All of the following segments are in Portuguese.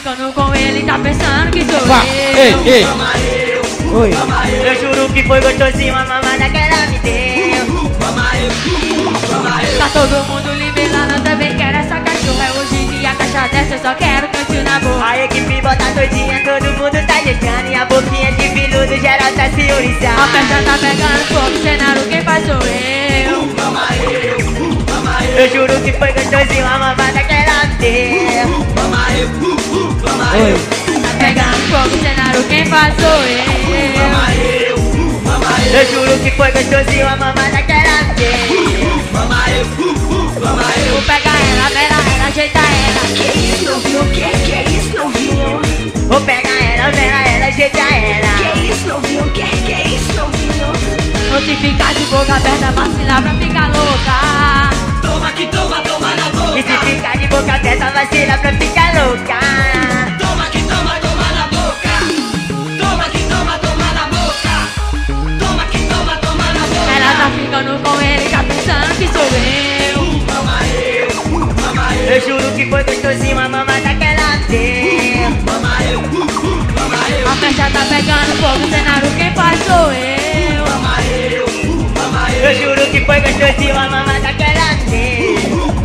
ficando com ele, tá pensando que sou Ei, eu. ei. Oi. Eu juro que foi gostosinho, a mamada que ela me deu. Tá todo mundo liberando, eu também quero essa cachorra. Hoje em dia, caixa dessa, eu só quero cantinho na boca. A equipe bota doidinha, todo mundo tá jejando. E a boquinha de viludo geral tá se orizando. A festa tá pegando fogo, cenário quem faz sou eu. Eu juro que foi gostosinho, a mamada que ela me deu. Oi. Tá pegando fogo, cenário quem faz sou eu. Eu juro que foi gostosinho, a mamada que ela me deu. Vou pegar ela, vera ela, ajeita ela. Que isso, não viu? Que isso, não viu? Vou pegar ela, vera ela, ajeita ela. Que isso, não viu? Que isso, não viu? Vou te ficar de boca aberta, vacilar pra ficar louca. Toma que toma, toma na boca. E se ficar de boca aberta, vacila pra ficar louca. Toma que toma, toma na boca. Toma que toma, toma na boca. Toma que toma, toma na boca. Ela tá ficando com ele, tá pensando que sou eu. Eu juro que foi gostosinho, a mamada que ela me deu. A festa tá pegando fogo, cenário quem faz sou eu. Eu juro que foi gostosinho, a mamada que ela me deu.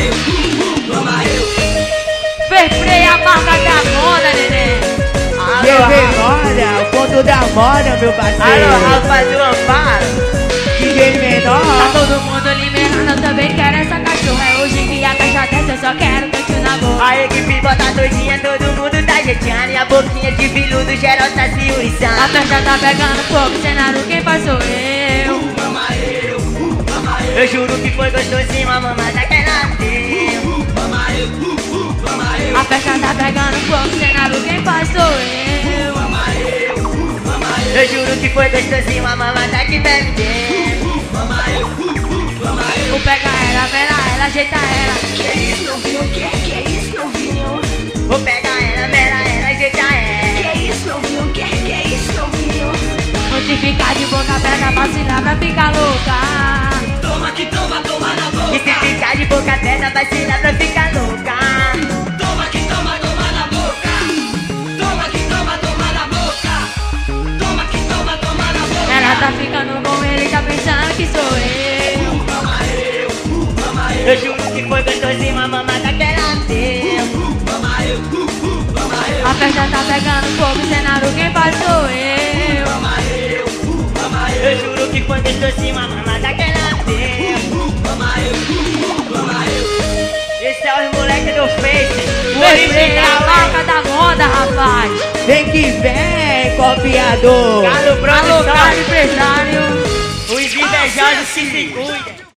Freio a marca da moda, neném. GV Moda, o ponto da moda, meu Alô, parceiro. Rafa do Amparo. DJ Tá menor. todo mundo liberando, eu também quero essa cachorra. Hoje em dia, caixa dessa, eu só quero cantinho na boca. A equipe bota doidinha, todo mundo tá jeitando. E a boquinha de viludo geral tá se A urizando. festa tá pegando fogo, cenário quem faz sou eu. Eu juro que foi gostosinho, a mamada que ela me deu. A festa tá pegando fogo, cenário quem faz sou eu. Eu juro que foi gostosinho, a mamada que me deu. Vou pegar ela, vera ela, ajeita ela. Que isso, não viu? Que isso, não viu? Vou pegar ela, vera ela, ajeita ela. Que isso, não viu? Que isso, não viu? Vou te ficar de boca aberta, vacilar pra ficar louca. Toma que toma, toma na E se boca. ficar de boca aberta, vacila pra ficar louca. Toma que toma, toma na boca. Toma que toma, toma na boca. Toma que toma, toma na boca. Ela tá ficando com ele, tá pensando que sou eu. Eu juro que foi gostosinho, a mamada que ela me deu. A festa tá pegando fogo, cenário quem faz sou eu. Eu juro que foi gostosinho, a mamada que ela me deu. Esse é os moleques do Face, o Freio a original, marca da moda, rapaz. Vem que vem, copiador. Galo Alô, cara Produções. empresário. Os invejosos se cuidam.